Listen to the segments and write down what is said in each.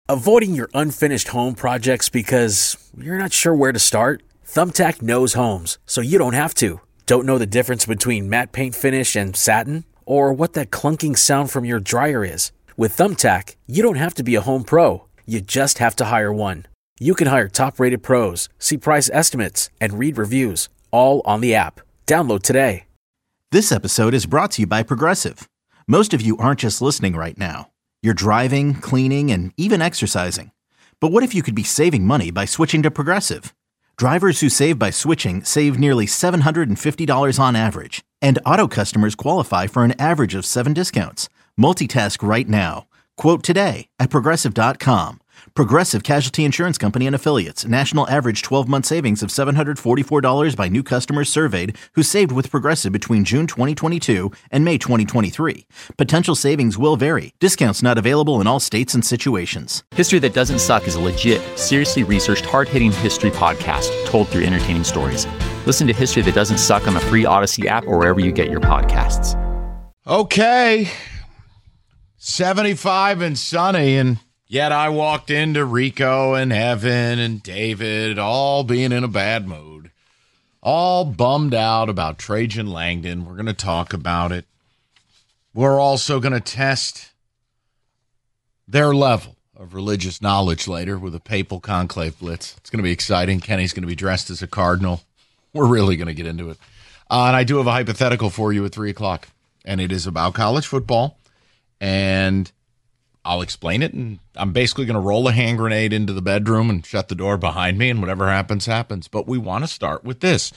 Avoiding your unfinished home projects because you're not sure where to start? Thumbtack knows homes, so you don't have to. Don't know the difference between matte paint finish and satin? Or what that clunking sound from your dryer is? With Thumbtack, you don't have to be a home pro. You just have to hire one. You can hire top-rated pros, see price estimates, and read reviews, all on the app. Download today. This episode is brought to you by Progressive. Most of you aren't just listening right now. You're driving, cleaning, and even exercising. But what if you could be saving money by switching to Progressive? Drivers who save by switching save nearly $750 on average. And auto customers qualify for an average of 7 discounts. Multitask right now. Quote today at Progressive.com. Progressive Casualty Insurance Company and Affiliates. National average 12-month savings of $744 by new customers surveyed who saved with Progressive between June 2022 and May 2023. Potential savings will vary. Discounts not available in all states and situations. History That Doesn't Suck is a legit, seriously researched, hard-hitting history podcast told through entertaining stories. Listen to History That Doesn't Suck on the free Odyssey app or wherever you get your podcasts. Okay. 75 and sunny, and yet I walked into Rico and Evan and David all being in a bad mood, all bummed out about Trajan Langdon. We're going to talk about it. We're also going to test their level of religious knowledge later with a papal conclave blitz. It's going to be exciting. Kenny's going to be dressed as a cardinal. We're really going to get into it. And I do have a hypothetical for you at 3 o'clock, and it is about college football. And I'll explain it, and I'm basically going to roll a hand grenade into the bedroom and shut the door behind me, and whatever happens, happens. But we want to start with this.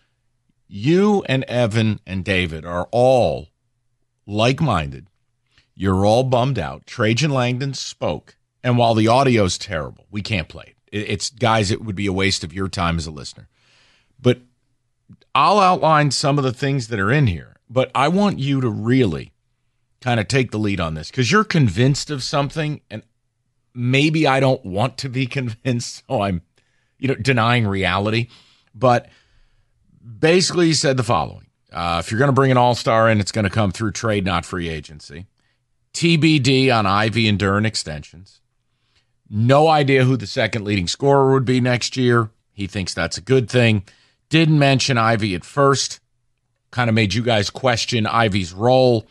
You and Evan and David are all like-minded. You're all bummed out. Trajan Langdon spoke, and while the audio's terrible, we can't play it. It's, guys, it would be a waste of your time as a listener. But I'll outline some of the things that are in here, but I want you to really kind of take the lead on this because you're convinced of something, and maybe I don't want to be convinced, so I'm, denying reality. But basically, he said the following: if you're going to bring an all-star in, it's going to come through trade, not free agency. TBD on Ivy and Duren extensions. No idea who the second leading scorer would be next year. He thinks that's a good thing. Didn't mention Ivy at first. Kind of made you guys question Ivy's role.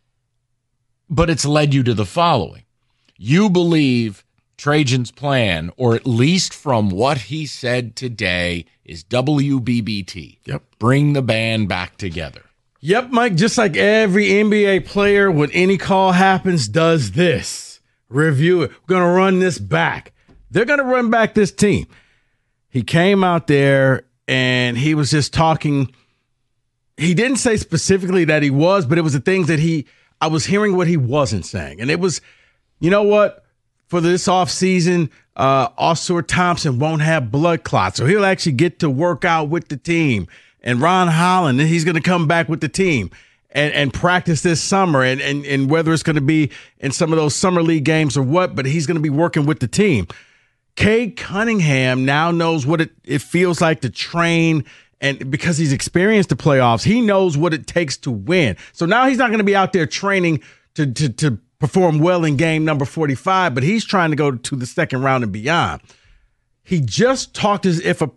But it's led you to the following. You believe Trajan's plan, or at least from what he said today, is WBBT. Yep. Bring the band back together. Yep, Mike, just like every NBA player, when any call happens, does this. Review it. We're going to run this back. They're going to run back this team. He came out there and he was just talking. He didn't say specifically that he was, but it was the things that I was hearing what he wasn't saying. And it was, you know what? For this offseason, Oscar Thompson won't have blood clots, so he'll actually get to work out with the team. And Ron Holland, he's going to come back with the team and practice this summer. And whether it's going to be in some of those summer league games or what, but he's going to be working with the team. Cade Cunningham now knows what it feels like to train. And because he's experienced the playoffs, he knows what it takes to win. So now he's not going to be out there training to perform well in game number 45, but he's trying to go to the second round and beyond. He just talked as if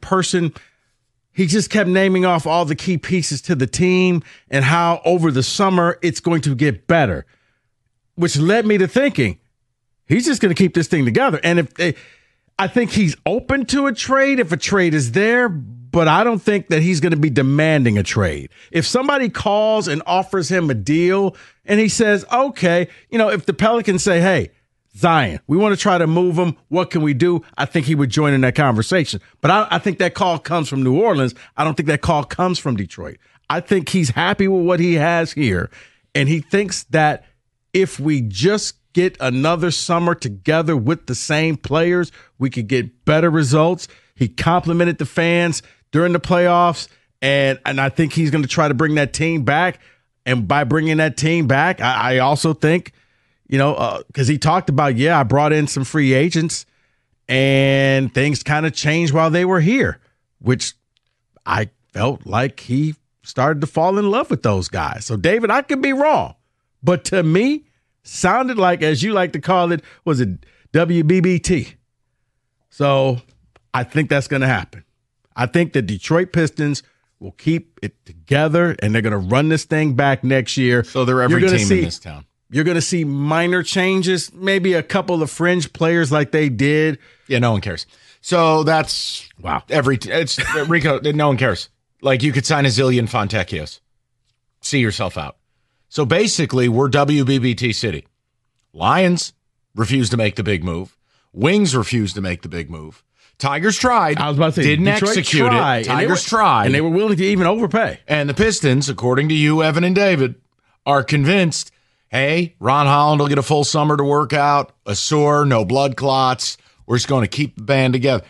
he just kept naming off all the key pieces to the team and how over the summer it's going to get better, which led me to thinking he's just going to keep this thing together. And I think he's open to a trade if a trade is there, but I don't think that he's going to be demanding a trade. If somebody calls and offers him a deal and he says, okay, if the Pelicans say, hey, Zion, we want to try to move him, what can we do? I think he would join in that conversation. But I think that call comes from New Orleans. I don't think that call comes from Detroit. I think he's happy with what he has here, and he thinks that if we just get another summer together with the same players, we could get better results. He complimented the fans during the playoffs, and I think he's going to try to bring that team back. And by bringing that team back, I also think, because he talked about, I brought in some free agents, and things kind of changed while they were here, which I felt like he started to fall in love with those guys. So, David, I could be wrong, but to me, sounded like, as you like to call it, was it WBBT. So I think that's going to happen. I think the Detroit Pistons will keep it together, and they're going to run this thing back next year. So they're every team in this town. You're going to see minor changes, maybe a couple of fringe players like they did. Yeah, no one cares. So that's wow. It's Rico. No one cares. Like you could sign a zillion Fontecchios. See yourself out. So basically, we're WBBT City. Lions refused to make the big move. Wings refused to make the big move. Tigers tried. I was about to say, didn't Detroit execute tried, it. Tigers tried, and they were willing to even overpay. And the Pistons, according to you, Evan and David, are convinced. Hey, Ron Holland will get a full summer to work out, a sore, no blood clots. We're just going to keep the band together.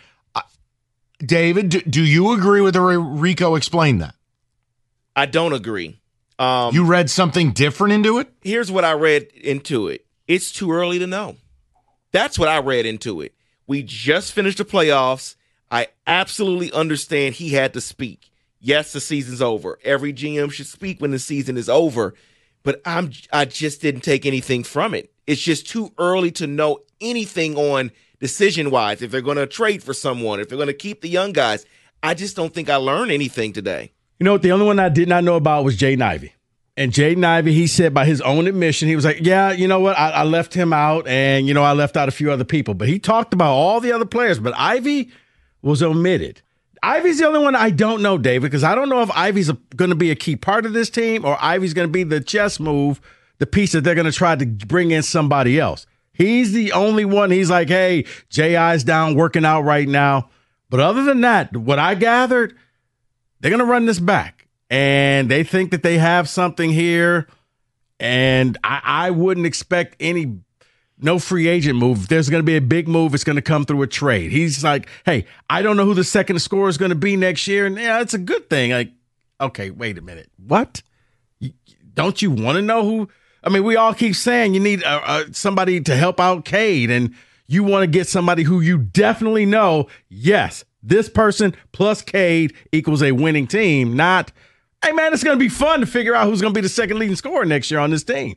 David, do you agree with the way Rico explained that? I don't agree. You read something different into it? Here's what I read into it. It's too early to know. That's what I read into it. We just finished the playoffs. I absolutely understand he had to speak. Yes, the season's over. Every GM should speak when the season is over. But I just didn't take anything from it. It's just too early to know anything on decision-wise, if they're going to trade for someone, if they're going to keep the young guys. I just don't think I learned anything today. You know what? The only one I did not know about was Jaden Ivey. And Jaden Ivey, he said by his own admission, he was like, yeah, you know what? I left him out, and, I left out a few other people. But he talked about all the other players, but Ivey was omitted. Ivey's the only one I don't know, David, because I don't know if Ivey's going to be a key part of this team or Ivey's going to be the chess move, the piece that they're going to try to bring in somebody else. He's the only one. He's like, hey, J.I.'s down working out right now. But other than that, what I gathered, they're going to run this back. And they think that they have something here. And I wouldn't expect no free agent move. If there's going to be a big move, it's going to come through a trade. He's like, hey, I don't know who the second scorer is going to be next year. And yeah, it's a good thing. Like, okay, wait a minute. What? Don't you want to know who? I mean, we all keep saying you need somebody to help out Cade, and you want to get somebody who you definitely know, yes, this person plus Cade equals a winning team, not, hey, man, it's going to be fun to figure out who's going to be the second leading scorer next year on this team.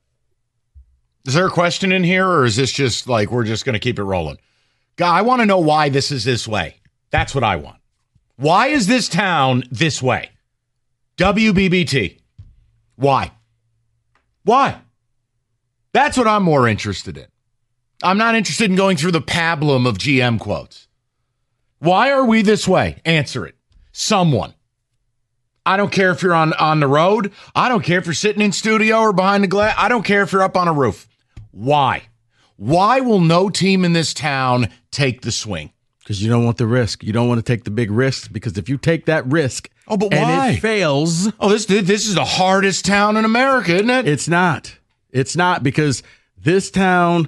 Is there a question in here, or is this just like we're just going to keep it rolling? Guy, I want to know why this is this way. That's what I want. Why is this town this way? WBBT. Why? Why? That's what I'm more interested in. I'm not interested in going through the pablum of GM quotes. Why are we this way? Answer it. Someone. I don't care if you're on the road. I don't care if you're sitting in studio or behind the glass. I don't care if you're up on a roof. Why? Why will no team in this town take the swing? Because you don't want the risk. You don't want to take the big risks, because if you take that risk but why? And it fails. Oh, this is the hardest town in America, isn't it? It's not. It's not, because this town,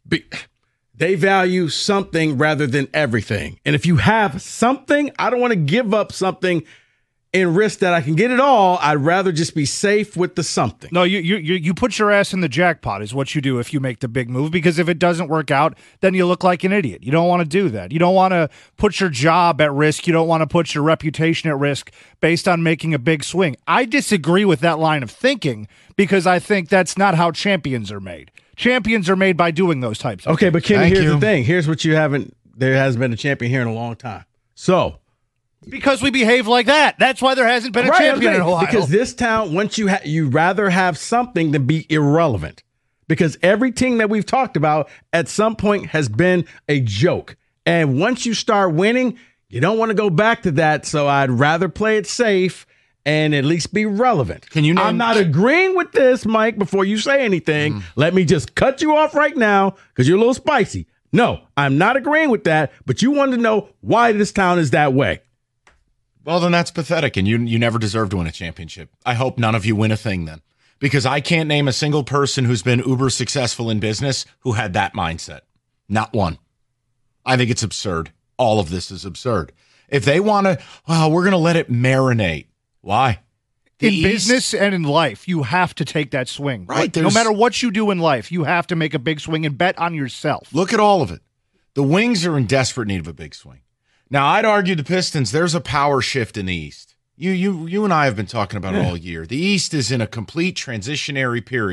they value something rather than everything. And if you have something, I don't want to give up something and risk that I can get it all. I'd rather just be safe with the something. No, you put your ass in the jackpot is what you do if you make the big move, because if it doesn't work out, then you look like an idiot. You don't want to do that. You don't want to put your job at risk. You don't want to put your reputation at risk based on making a big swing. I disagree with that line of thinking, because I think that's not how champions are made. Champions are made by doing those types of things. But Kenny, here's the thing. Here's what there hasn't been a champion here in a long time. So, because we behave like that. That's why there hasn't been a champion in a while. Because this town, once you rather have something than be irrelevant. Because every team that we've talked about at some point has been a joke. And once you start winning, you don't want to go back to that. So I'd rather play it safe and at least be relevant. I'm not agreeing with this, Mike, before you say anything. Let me just cut you off right now because you're a little spicy. No, I'm not agreeing with that, but you want to know why this town is that way. Well, then that's pathetic, and you never deserve to win a championship. I hope none of you win a thing then, because I can't name a single person who's been uber successful in business who had that mindset. Not one. I think it's absurd. All of this is absurd. If they want to, we're going to let it marinate. Why? In business and in life, you have to take that swing. Right. No matter what you do in life, you have to make a big swing and bet on yourself. Look at all of it. The Wings are in desperate need of a big swing. Now, I'd argue the Pistons, there's a power shift in the East. You and I have been talking about it all year. The East is in a complete transitionary period.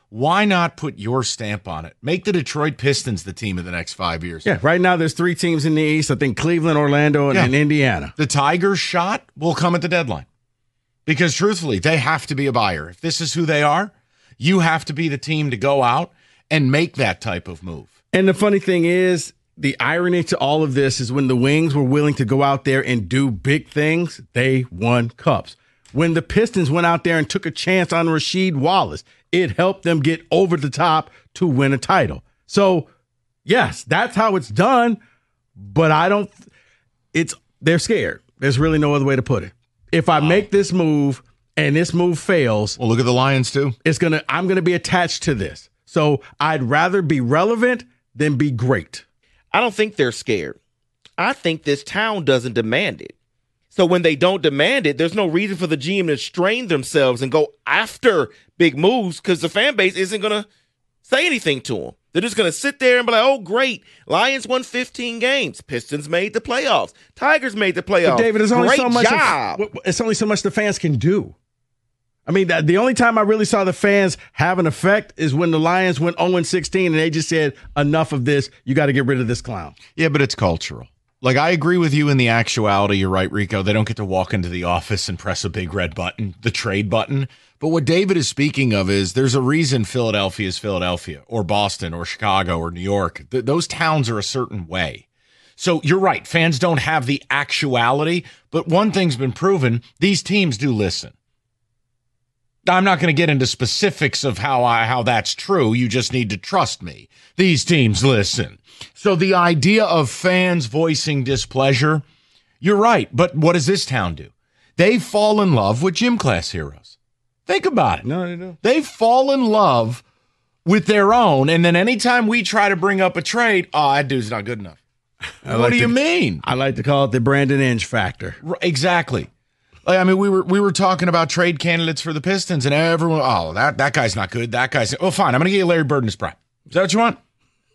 Why not put your stamp on it? Make the Detroit Pistons the team of the next 5 years. Yeah, right now there's 3 teams in the East. I think Cleveland, Orlando, and Indiana. The Tigers' shot will come at the deadline. Because truthfully, they have to be a buyer. If this is who they are, you have to be the team to go out and make that type of move. And the funny thing is, the irony to all of this is when the Wings were willing to go out there and do big things, they won cups. When the Pistons went out there and took a chance on Rasheed Wallace, it helped them get over the top to win a title. So, yes, that's how it's done, but they're scared. There's really no other way to put it. If I make this move and this move fails, well, look at the Lions too. I'm going to be attached to this. So, I'd rather be relevant than be great. I don't think they're scared. I think this town doesn't demand it. So when they don't demand it, there's no reason for the GM to strain themselves and go after big moves because the fan base isn't going to say anything to them. They're just going to sit there and be like, oh, great. Lions won 15 games. Pistons made the playoffs. Tigers made the playoffs. But David, there's only great so much. Job. It's only so much the fans can do. I mean, the only time I really saw the fans have an effect is when the Lions went 0-16 and they just said, enough of this. You got to get rid of this clown. Yeah, but it's cultural. Like, I agree with you in the actuality. You're right, Rico. They don't get to walk into the office and press a big red button, the trade button. But what David is speaking of is there's a reason Philadelphia is Philadelphia or Boston or Chicago or New York. Those towns are a certain way. So you're right. Fans don't have the actuality. But one thing's been proven. These teams do listen. I'm not going to get into specifics of how that's true. You just need to trust me. These teams listen. So the idea of fans voicing displeasure, you're right. But what does this town do? They fall in love with gym class heroes. Think about it. No, they don't. They fall in love with their own. And then anytime we try to bring up a trade, that dude's not good enough. What do you mean? I like to call it the Brandon Inge factor. Exactly. I mean, we were talking about trade candidates for the Pistons, and everyone, that guy's not good. That guy's, fine. I'm going to get you Larry Bird in his prime. Is that what you want?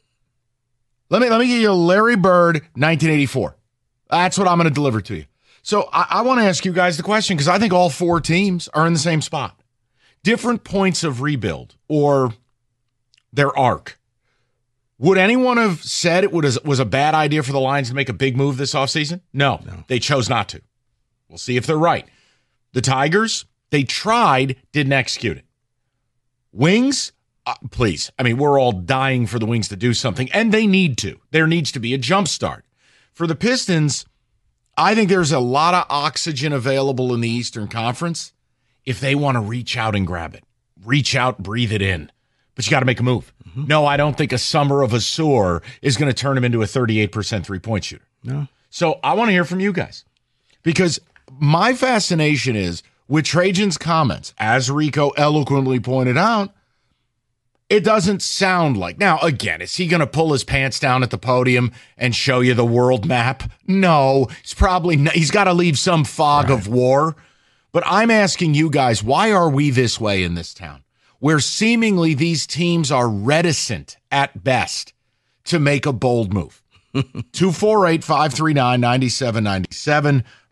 Let me get you Larry Bird, 1984. That's what I'm going to deliver to you. So I want to ask you guys the question because I think all 4 teams are in the same spot. Different points of rebuild or their arc. Would anyone have said it was a bad idea for the Lions to make a big move this offseason? No, they chose not to. We'll see if they're right. The Tigers, they tried, didn't execute it. Wings, please. I mean, we're all dying for the Wings to do something, and they need to. There needs to be a jump start. For the Pistons, I think there's a lot of oxygen available in the Eastern Conference if they want to reach out and grab it. Reach out, breathe it in. But you got to make a move. Mm-hmm. No, I don't think a summer of Azur is going to turn him into a 38% three-point shooter. No. So I want to hear from you guys because my fascination is with Trajan's comments, as Rico eloquently pointed out, it doesn't sound like. Now, again, is he going to pull his pants down at the podium and show you the world map? No, he's got to leave some fog of war. But I'm asking you guys, why are we this way in this town? Where seemingly these teams are reticent at best to make a bold move. 248-539-9797.